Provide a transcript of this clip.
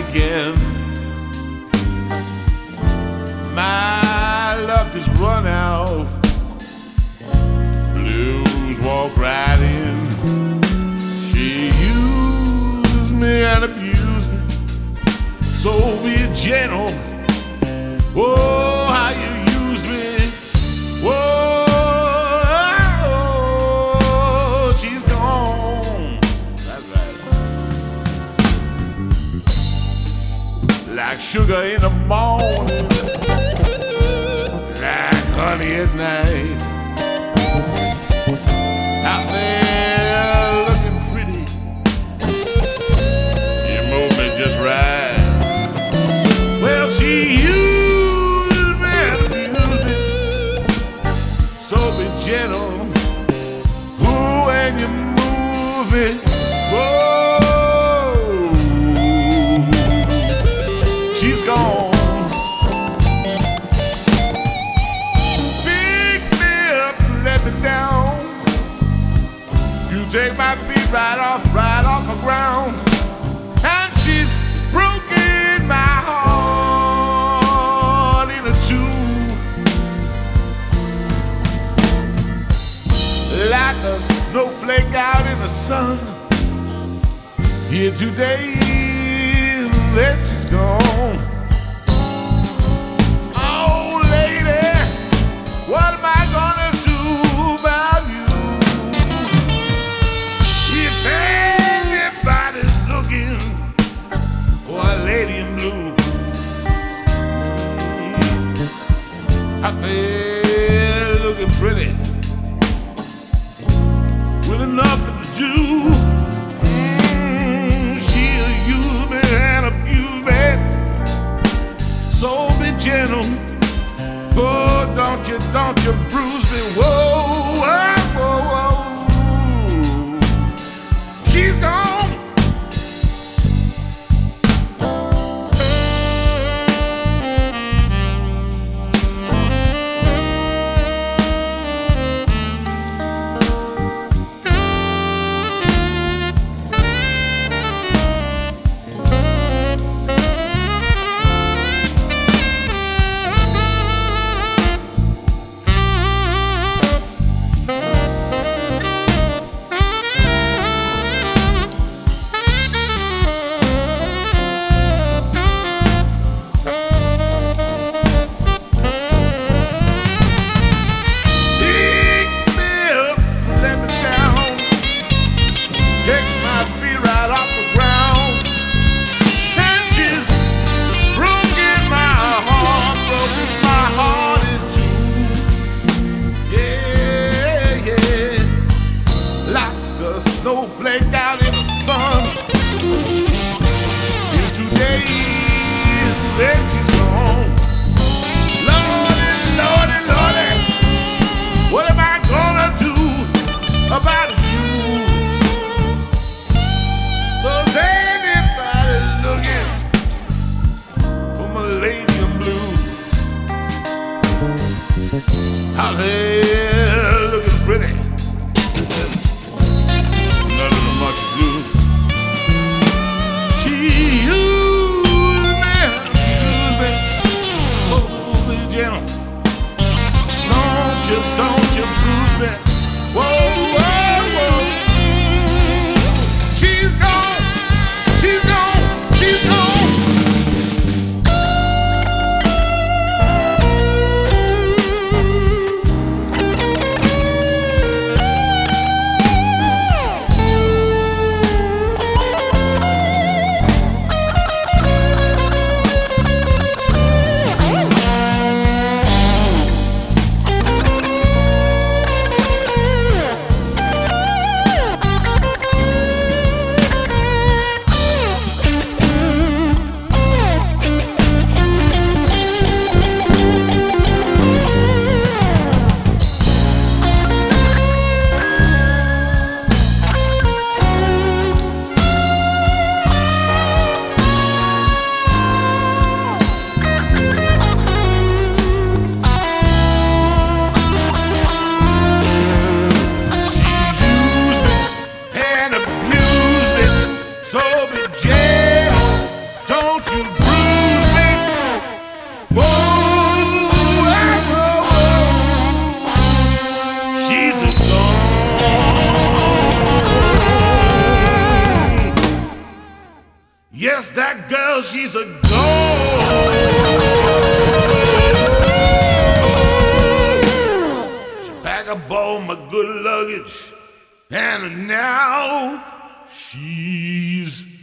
weekend. My luck is run out. Blues walk right in. She used me and abused me. So be gentle. Oh, how you use me. Whoa, she's gone. That's right. Like sugar in the morning, like honey at night. Out there looking pretty, you move me just right. Well, she used me and abused me. So be gentle, ooh, when you move it. Whoa, she's gone. Pick me up, let me down. You take my feet right off the ground. And she's broken my heart in two. Like a snowflake out in the sun. Here today, then she's gone. Oh, lady, what am I gonna do about you? If anybody's looking for a lady in blue, out there looking pretty, with nothing to do. She'll use me and abuse me. So be gentle. Oh, don't you bruise me. Whoa, whoa, whoa, whoa. She's gone. That girl, she's a gold. She pack up all my good luggage, and now she's